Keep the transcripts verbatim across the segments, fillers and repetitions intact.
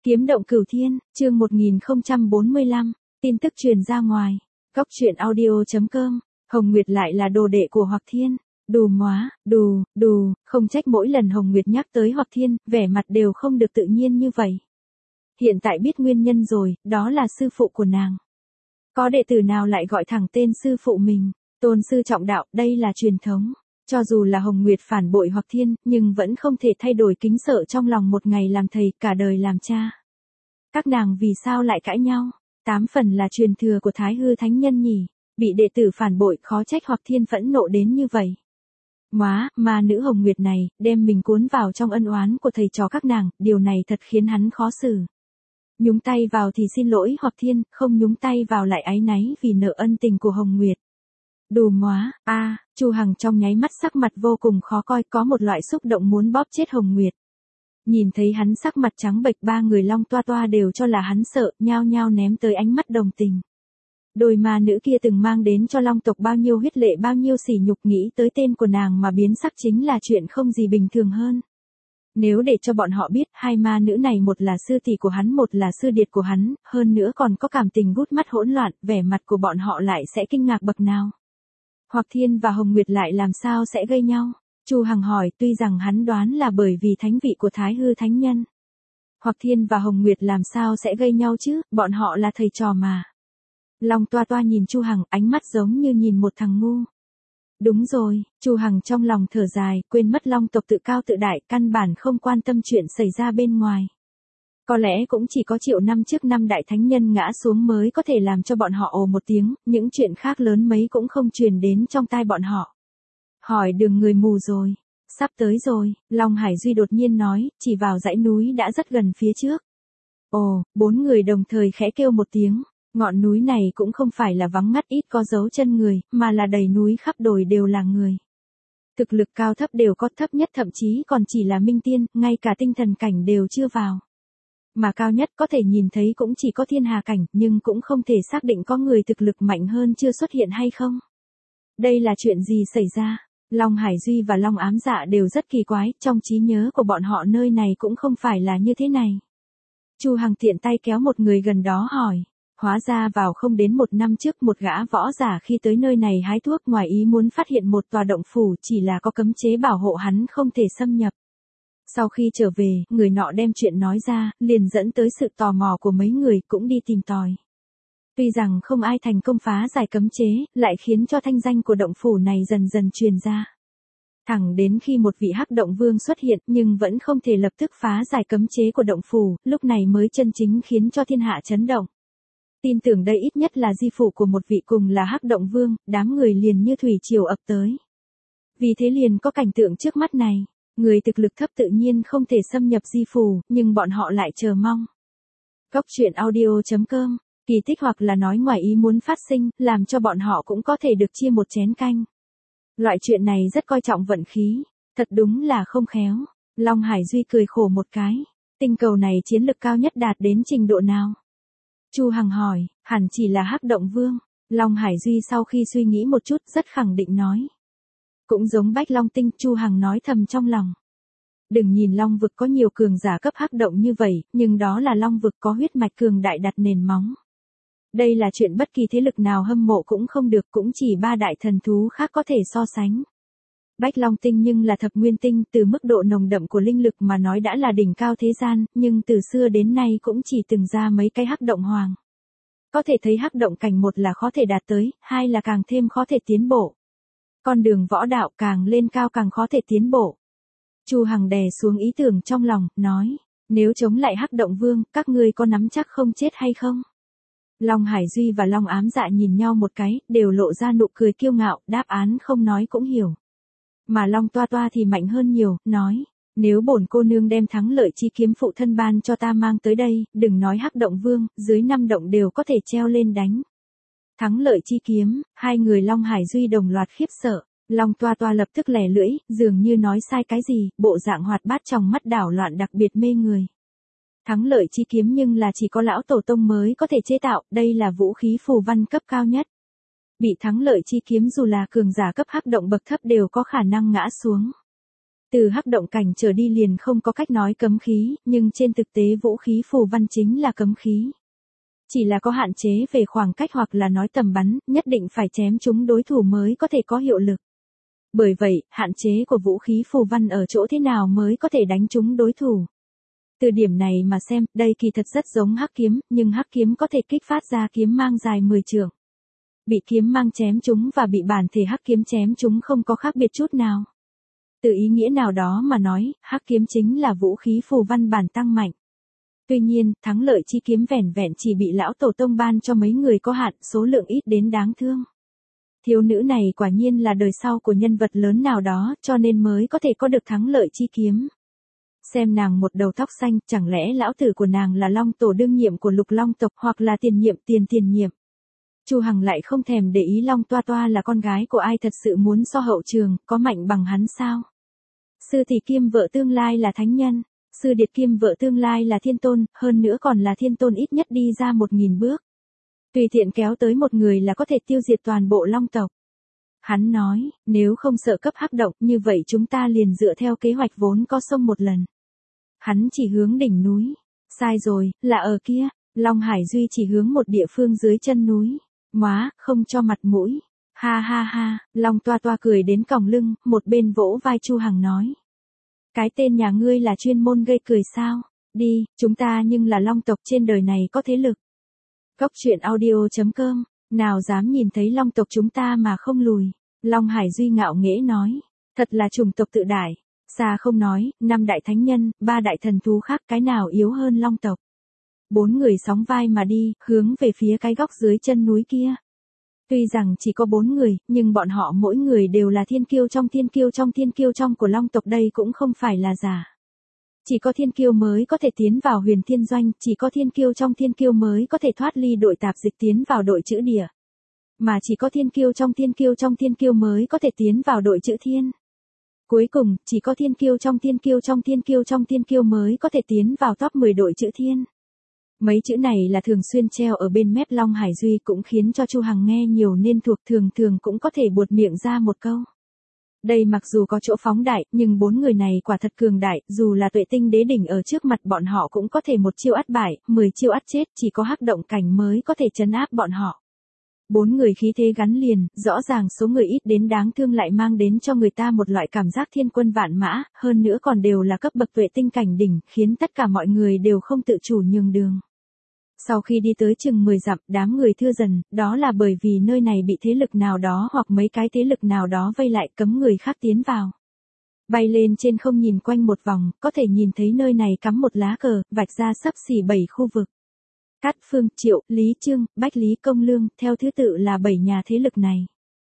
Kiếm động cửu thiên, chương một nghìn không trăm bốn mươi lăm, tin tức truyền ra ngoài. Góc truyện audio chấm com, Hồng Nguyệt lại là đồ đệ của Hoặc Thiên. Đù móa, đù, đù, không trách mỗi lần Hồng Nguyệt nhắc tới Hoặc Thiên, vẻ mặt đều không được tự nhiên như vậy. Hiện tại biết nguyên nhân rồi, đó là sư phụ của nàng. Có đệ tử nào lại gọi thẳng tên sư phụ mình, tôn sư trọng đạo, đây là truyền thống. Cho dù là Hồng Nguyệt phản bội Hoặc Thiên, nhưng vẫn không thể thay đổi kính sợ trong lòng một ngày làm thầy, cả đời làm cha. Các nàng vì sao lại cãi nhau? Tám phần là truyền thừa của Thái Hư Thánh Nhân nhỉ, bị đệ tử phản bội khó trách Hoặc Thiên phẫn nộ đến như vậy. Móa, mà nữ Hồng Nguyệt này, đem mình cuốn vào trong ân oán của thầy trò các nàng, điều này thật khiến hắn khó xử. Nhúng tay vào thì xin lỗi Hoặc Thiên, không nhúng tay vào lại áy náy vì nợ ân tình của Hồng Nguyệt. Đù móa, a, à, Chu Hằng trong nháy mắt sắc mặt vô cùng khó coi, có một loại xúc động muốn bóp chết Hồng Nguyệt. Nhìn thấy hắn sắc mặt trắng bệch, ba người Long Toa Toa đều cho là hắn sợ, nhao nhao ném tới ánh mắt đồng tình. Đôi ma nữ kia từng mang đến cho Long tộc bao nhiêu huyết lệ, bao nhiêu sỉ nhục, nghĩ tới tên của nàng mà biến sắc chính là chuyện không gì bình thường hơn. Nếu để cho bọn họ biết, hai ma nữ này một là sư tỷ của hắn, một là sư điệt của hắn, hơn nữa còn có cảm tình gút mắt hỗn loạn, vẻ mặt của bọn họ lại sẽ kinh ngạc bậc nào. Hoặc Thiên và Hồng Nguyệt lại làm sao sẽ gây nhau? Chu Hằng hỏi, tuy rằng hắn đoán là bởi vì thánh vị của Thái Hư Thánh Nhân. Hoặc Thiên và Hồng Nguyệt làm sao sẽ gây nhau chứ, bọn họ là thầy trò mà. Long Toa Toa nhìn Chu Hằng, ánh mắt giống như nhìn một thằng ngu. Đúng rồi, Chu Hằng trong lòng thở dài, quên mất Long tộc tự cao tự đại, căn bản không quan tâm chuyện xảy ra bên ngoài. Có lẽ cũng chỉ có triệu năm trước năm đại thánh nhân ngã xuống mới có thể làm cho bọn họ ồ một tiếng, những chuyện khác lớn mấy cũng không truyền đến trong tai bọn họ. Hỏi đường người mù rồi, sắp tới rồi, Long Hải Duy đột nhiên nói, chỉ vào dãy núi đã rất gần phía trước. Ồ, bốn người đồng thời khẽ kêu một tiếng, ngọn núi này cũng không phải là vắng ngắt ít có dấu chân người, mà là đầy núi khắp đồi đều là người. Thực lực cao thấp đều có, thấp nhất thậm chí còn chỉ là minh tiên, ngay cả tinh thần cảnh đều chưa vào. Mà cao nhất có thể nhìn thấy cũng chỉ có thiên hà cảnh, nhưng cũng không thể xác định có người thực lực mạnh hơn chưa xuất hiện hay không. Đây là chuyện gì xảy ra? Long Hải Duy và Long Ám Dạ đều rất kỳ quái, trong trí nhớ của bọn họ nơi này cũng không phải là như thế này. Chu Hằng tiện tay kéo một người gần đó hỏi, hóa ra vào không đến một năm trước một gã võ giả khi tới nơi này hái thuốc ngoài ý muốn phát hiện một tòa động phủ, chỉ là có cấm chế bảo hộ hắn không thể xâm nhập. Sau khi trở về, người nọ đem chuyện nói ra, liền dẫn tới sự tò mò của mấy người cũng đi tìm tòi. Tuy rằng không ai thành công phá giải cấm chế, lại khiến cho thanh danh của động phủ này dần dần truyền ra. Thẳng đến khi một vị hắc động vương xuất hiện nhưng vẫn không thể lập tức phá giải cấm chế của động phủ, lúc này mới chân chính khiến cho thiên hạ chấn động. Tin tưởng đây ít nhất là di phủ của một vị cùng là hắc động vương, đám người liền như thủy triều ập tới. Vì thế liền có cảnh tượng trước mắt này. Người thực lực thấp tự nhiên không thể xâm nhập di phủ, nhưng bọn họ lại chờ mong. Góc truyện audio chấm com, kỳ tích hoặc là nói ngoài ý muốn phát sinh, làm cho bọn họ cũng có thể được chia một chén canh. Loại chuyện này rất coi trọng vận khí, thật đúng là không khéo. Long Hải Duy cười khổ một cái, tinh cầu này chiến lực cao nhất đạt đến trình độ nào? Chu Hằng hỏi, hẳn chỉ là hắc động vương. Long Hải Duy sau khi suy nghĩ một chút rất khẳng định nói. Cũng giống Bách Long Tinh, Chu Hằng nói thầm trong lòng. Đừng nhìn Long vực có nhiều cường giả cấp hắc động như vậy, nhưng đó là Long vực có huyết mạch cường đại đặt nền móng. Đây là chuyện bất kỳ thế lực nào hâm mộ cũng không được, cũng chỉ ba đại thần thú khác có thể so sánh. Bách Long Tinh nhưng là thập nguyên tinh, từ mức độ nồng đậm của linh lực mà nói đã là đỉnh cao thế gian, nhưng từ xưa đến nay cũng chỉ từng ra mấy cái hắc động hoàng. Có thể thấy hắc động cảnh một là khó thể đạt tới, hai là càng thêm khó thể tiến bộ. Con đường võ đạo càng lên cao càng khó thể tiến bộ. Chu Hằng đè xuống ý tưởng trong lòng, nói, nếu chống lại hắc động vương, các ngươi có nắm chắc không chết hay không? Long Hải Duy và Long Ám Dạ nhìn nhau một cái, đều lộ ra nụ cười kiêu ngạo, đáp án không nói cũng hiểu. Mà Long Toa Toa thì mạnh hơn nhiều, nói, nếu bổn cô nương đem thắng lợi chi kiếm phụ thân ban cho ta mang tới đây, đừng nói hắc động vương, dưới năm động đều có thể treo lên đánh. Thắng lợi chi kiếm, hai người Long Hải Duy đồng loạt khiếp sợ, Long Toa Toa lập tức lẻ lưỡi, dường như nói sai cái gì, bộ dạng hoạt bát trong mắt đảo loạn đặc biệt mê người. Thắng lợi chi kiếm nhưng là chỉ có lão tổ tông mới có thể chế tạo, đây là vũ khí phù văn cấp cao nhất. Bị thắng lợi chi kiếm dù là cường giả cấp hắc động bậc thấp đều có khả năng ngã xuống. Từ hắc động cảnh trở đi liền không có cách nói cấm khí, nhưng trên thực tế vũ khí phù văn chính là cấm khí. Chỉ là có hạn chế về khoảng cách hoặc là nói tầm bắn, nhất định phải chém chúng đối thủ mới có thể có hiệu lực. Bởi vậy, hạn chế của vũ khí phù văn ở chỗ thế nào mới có thể đánh trúng đối thủ. Từ điểm này mà xem, đây kỳ thật rất giống hắc kiếm, nhưng hắc kiếm có thể kích phát ra kiếm mang dài mười trượng. Bị kiếm mang chém chúng và bị bản thể hắc kiếm chém chúng không có khác biệt chút nào. Từ ý nghĩa nào đó mà nói, hắc kiếm chính là vũ khí phù văn bản tăng mạnh. Tuy nhiên, thắng lợi chi kiếm vẻn vẹn chỉ bị lão tổ tông ban cho mấy người có hạn, số lượng ít đến đáng thương. Thiếu nữ này quả nhiên là đời sau của nhân vật lớn nào đó, cho nên mới có thể có được thắng lợi chi kiếm. Xem nàng một đầu tóc xanh, chẳng lẽ lão tử của nàng là long tổ đương nhiệm của lục long tộc hoặc là tiền nhiệm tiền tiền nhiệm. Chu Hằng lại không thèm để ý Long Toa Toa là con gái của ai, thật sự muốn so hậu trường, có mạnh bằng hắn sao? Sư tỷ Kiêm vợ tương lai là thánh nhân, sư điệt Kiêm vợ tương lai là thiên tôn, hơn nữa còn là thiên tôn ít nhất đi ra một nghìn bước. Tùy tiện kéo tới một người là có thể tiêu diệt toàn bộ long tộc. Hắn nói, nếu không sợ cấp hắc động, như vậy chúng ta liền dựa theo kế hoạch vốn có xông một lần. Hắn chỉ hướng đỉnh núi. Sai rồi, là ở kia. Long Hải Duy chỉ hướng một địa phương dưới chân núi. Móa, không cho mặt mũi. Ha ha ha, Long Toa Toa cười đến còng lưng, một bên vỗ vai Chu Hằng nói. Cái tên nhà ngươi là chuyên môn gây cười sao? Đi, chúng ta nhưng là long tộc trên đời này có thế lực. Góc truyện audio chấm com, nào dám nhìn thấy long tộc chúng ta mà không lùi. Long Hải Duy ngạo nghễ nói. Thật là chủng tộc tự đại. Xa không nói, năm đại thánh nhân, ba đại thần thú khác cái nào yếu hơn long tộc. Bốn người sóng vai mà đi, hướng về phía cái góc dưới chân núi kia. Tuy rằng chỉ có bốn người, nhưng bọn họ mỗi người đều là thiên kiêu trong thiên kiêu trong thiên kiêu trong của long tộc, đây cũng không phải là giả. Chỉ có thiên kiêu mới có thể tiến vào huyền thiên doanh, chỉ có thiên kiêu trong thiên kiêu mới có thể thoát ly đội tạp dịch tiến vào đội chữ địa. Mà chỉ có thiên kiêu trong thiên kiêu trong thiên kiêu mới có thể tiến vào đội chữ thiên. Cuối cùng, chỉ có thiên kiêu trong thiên kiêu trong thiên kiêu trong thiên kiêu mới có thể tiến vào top mười đội chữ thiên. Mấy chữ này là thường xuyên treo ở bên mép Long Hải Duy, cũng khiến cho Chu Hằng nghe nhiều nên thuộc, thường thường cũng có thể buột miệng ra một câu. Đây mặc dù có chỗ phóng đại, nhưng bốn người này quả thật cường đại, dù là tuệ tinh đế đỉnh ở trước mặt bọn họ cũng có thể một chiêu ắt bại, mười chiêu ắt chết, chỉ có hắc động cảnh mới có thể trấn áp bọn họ. Bốn người khí thế gắn liền, rõ ràng số người ít đến đáng thương lại mang đến cho người ta một loại cảm giác thiên quân vạn mã, hơn nữa còn đều là cấp bậc tuệ tinh cảnh đỉnh, khiến tất cả mọi người đều không tự chủ nhường đường. Sau khi đi tới chừng mười dặm, đám người thưa dần, đó là bởi vì nơi này bị thế lực nào đó hoặc mấy cái thế lực nào đó vây lại, cấm người khác tiến vào. Bay lên trên không nhìn quanh một vòng, có thể nhìn thấy nơi này cắm một lá cờ, vạch ra sấp xỉ bảy khu vực. Cát Phương, Triệu, Lý Trương, Bách Lý Công Lương, theo thứ tự là bảy nhà thế lực này.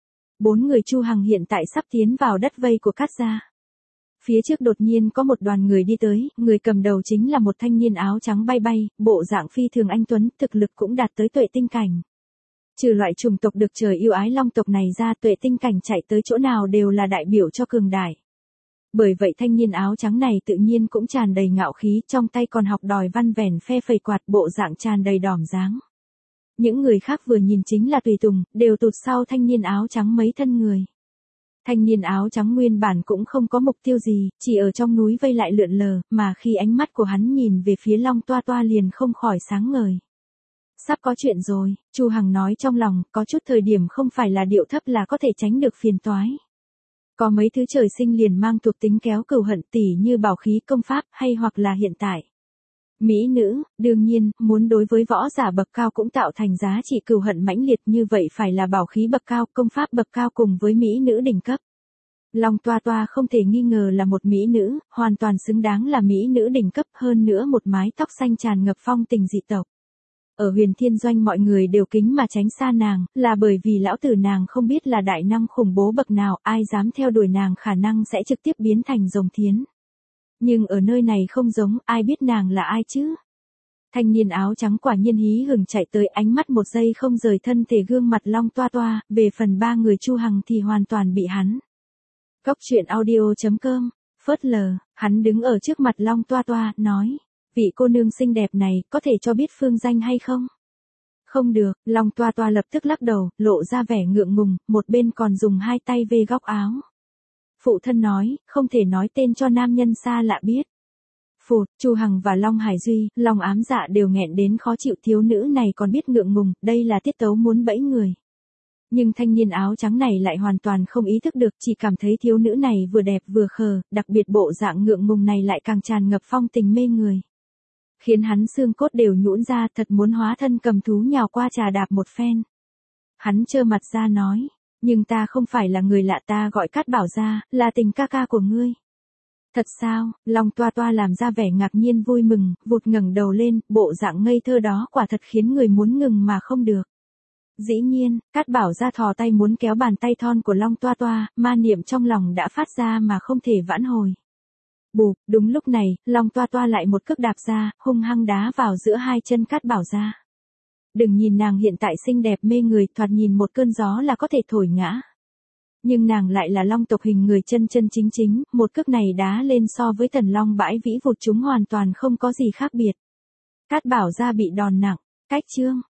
Bốn người Chu Hằng hiện tại sắp tiến vào đất vây của Cát gia. Phía trước đột nhiên có một đoàn người đi tới, người cầm đầu chính là một thanh niên áo trắng bay bay, bộ dạng phi thường anh tuấn, thực lực cũng đạt tới tuệ tinh cảnh. Trừ loại chủng tộc được trời yêu ái long tộc này ra, tuệ tinh cảnh chạy tới chỗ nào đều là đại biểu cho cường đại. Bởi vậy thanh niên áo trắng này tự nhiên cũng tràn đầy ngạo khí, trong tay còn học đòi văn vẻn phe phẩy quạt, bộ dạng tràn đầy đỏm dáng. Những người khác vừa nhìn chính là tùy tùng, đều tụt sau thanh niên áo trắng mấy thân người. Thanh niên áo trắng nguyên bản cũng không có mục tiêu gì, chỉ ở trong núi vây lại lượn lờ, mà khi ánh mắt của hắn nhìn về phía Long Toa Toa liền không khỏi sáng ngời. Sắp có chuyện rồi, Chu Hằng nói trong lòng, có chút thời điểm không phải là điệu thấp là có thể tránh được phiền toái. Có mấy thứ trời sinh liền mang thuộc tính kéo cừu hận, tỉ như bảo khí công pháp, hay hoặc là hiện tại. Mỹ nữ, đương nhiên, muốn đối với võ giả bậc cao cũng tạo thành giá trị cừu hận mãnh liệt, như vậy phải là bảo khí bậc cao, công pháp bậc cao cùng với mỹ nữ đỉnh cấp. Long Toa Toa không thể nghi ngờ là một mỹ nữ, hoàn toàn xứng đáng là mỹ nữ đỉnh cấp, hơn nữa một mái tóc xanh tràn ngập phong tình dị tộc. Ở huyền thiên doanh mọi người đều kính mà tránh xa nàng, là bởi vì lão tử nàng không biết là đại năng khủng bố bậc nào, ai dám theo đuổi nàng khả năng sẽ trực tiếp biến thành rồng thiến. Nhưng ở nơi này không giống, ai biết nàng là ai chứ? Thanh niên áo trắng quả nhiên hí hửng chạy tới, ánh mắt một giây không rời thân thể gương mặt Long Toa Toa, về phần ba người Chu Hằng thì hoàn toàn bị hắn. Góc truyện audio chấm com, phớt lờ, hắn đứng ở trước mặt Long Toa Toa, nói. Vị cô nương xinh đẹp này, có thể cho biết phương danh hay không? Không được, Long Toa Toa lập tức lắc đầu, lộ ra vẻ ngượng ngùng, một bên còn dùng hai tay vê góc áo. Phụ thân nói, không thể nói tên cho nam nhân xa lạ biết. Phụt, Chu Hằng và Long Hải Duy, Long Ám Dạ đều nghẹn đến khó chịu, thiếu nữ này còn biết ngượng ngùng, đây là tiết tấu muốn bẫy người. Nhưng thanh niên áo trắng này lại hoàn toàn không ý thức được, chỉ cảm thấy thiếu nữ này vừa đẹp vừa khờ, đặc biệt bộ dạng ngượng ngùng này lại càng tràn ngập phong tình mê người. Khiến hắn xương cốt đều nhũn ra, thật muốn hóa thân cầm thú nhào qua trà đạp một phen. Hắn trơ mặt ra nói, nhưng ta không phải là người lạ, ta gọi Cát Bảo gia, là tình ca ca của ngươi. Thật sao? Long Toa Toa làm ra vẻ ngạc nhiên vui mừng, vụt ngẩng đầu lên, bộ dạng ngây thơ đó quả thật khiến người muốn ngừng mà không được. Dĩ nhiên, Cát Bảo gia thò tay muốn kéo bàn tay thon của Long Toa Toa, ma niệm trong lòng đã phát ra mà không thể vãn hồi. Bụp, đúng lúc này, Long Toa Toa lại một cước đạp ra, hung hăng đá vào giữa hai chân Cát Bảo gia. Đừng nhìn nàng hiện tại xinh đẹp mê người, thoạt nhìn một cơn gió là có thể thổi ngã. Nhưng nàng lại là long tộc hình người chân chân chính chính, một cước này đá lên so với Tần Long bãi vĩ vụt chúng hoàn toàn không có gì khác biệt. Cát Bảo gia bị đòn nặng, cách chương.